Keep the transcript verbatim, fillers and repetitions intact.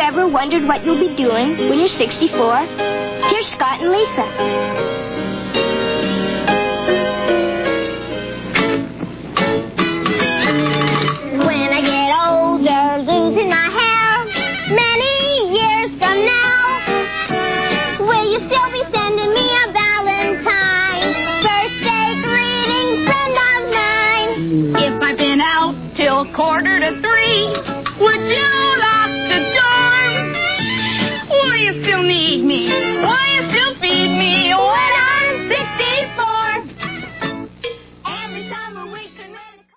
ever wondered what you'll be doing when you're sixty-four? Here's Scott and Lisa. Quarter to three. Would you lock the door? Will you still need me?